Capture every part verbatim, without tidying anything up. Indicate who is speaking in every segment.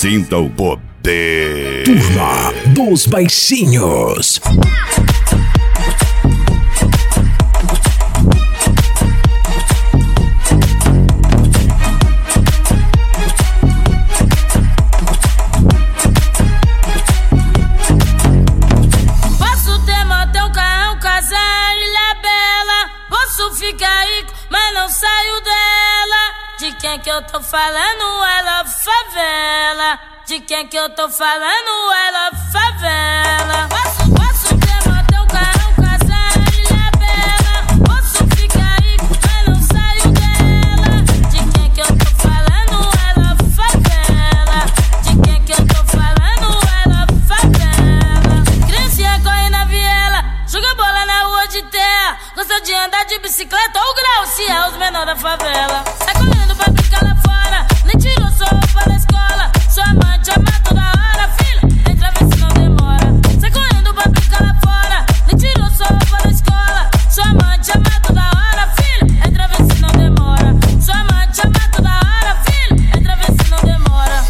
Speaker 1: Sinta o poder.
Speaker 2: Turma dos Baixinhos.
Speaker 3: Posso ter motel, carrão, casa, ilha bela. Posso ficar rico, mas não saio dela. De quem que eu tô falando? Ela favela. De quem que eu tô falando? Ela favela. Posso, posso ter motel, carrão, casa, ilha bela. Posso ficar rico, mas não saio dela. De quem que eu tô falando? Ela favela. De quem que eu tô falando? Ela favela. Criancinha corre na viela, joga bola na rua de terra. Gostou de andar de bicicleta ou grau, se é os menores da favela. Sai correndo pra brincar lá fora, nem tirou sua roupa da escola. Sua amante ama toda hora, filha, entra vê se não demora. Sai correndo pra brincar lá fora, nem tirou sua roupa da escola. Sua amante ama toda hora, filha, entra vê se não demora. Sua amante ama toda hora, filha, entra vê se não demora.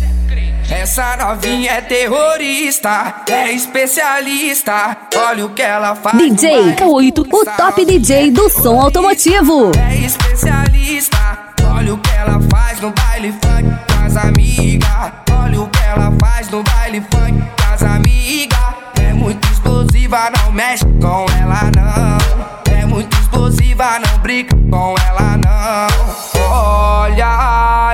Speaker 4: Essa novinha é terrorista, é especialista. Olha o que ela faz.
Speaker 5: D J K oito, o top D J do som automotivo.
Speaker 4: É especialista. Olha o que ela faz no baile funk com as amigas. Olha o que ela faz no baile funk com as amigas. É muito explosiva, não mexe com ela não. É muito explosiva, não brinca com ela não. Olha a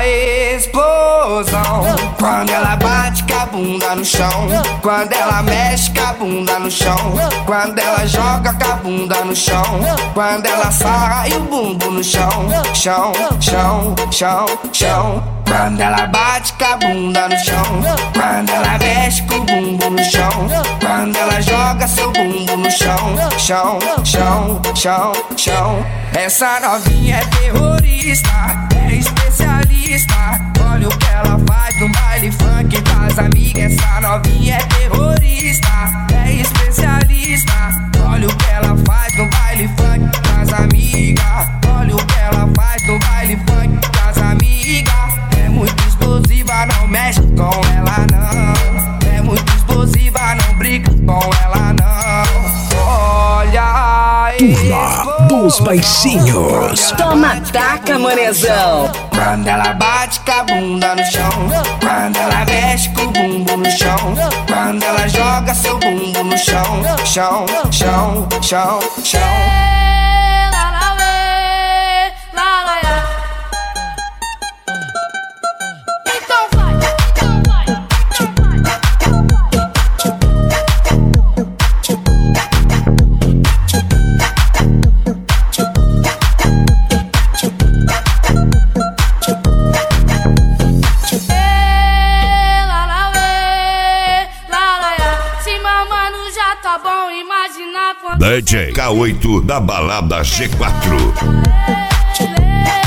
Speaker 4: explosão quando ela bate com a bunda no chão. Quando ela mexe com a bunda no chão. Quando ela joga com a bunda no chão. Quando ela sai o bumbum no chão. Chão, chão, chão, chão. Quando ela bate com a bunda no chão. Quando ela mexe com o bumbum no chão. Quando ela joga seu bumbum no chão. Chão, chão, chão, chão. Essa novinha é terrorista, é especialista. Olha o que ela faz no baile funk com as amigas. Essa novinha é terrorista, é especialista. Olha o que ela faz no baile funk com as amigas. Olha o que ela faz no baile funk com as amigas. É muito explosiva, não mexe com ela não. É muito explosiva, não brinca com ela não. Olha a
Speaker 2: Turma dos Baixinhos.
Speaker 5: Toma taca, manezão.
Speaker 4: quando ela bate com a bunda no chão. Quando ela mexe com o bumbum no chão. Quando ela joga seu bumbum no chão. Chão, chão, chão, chão.
Speaker 1: D J K oito da balada G quatro.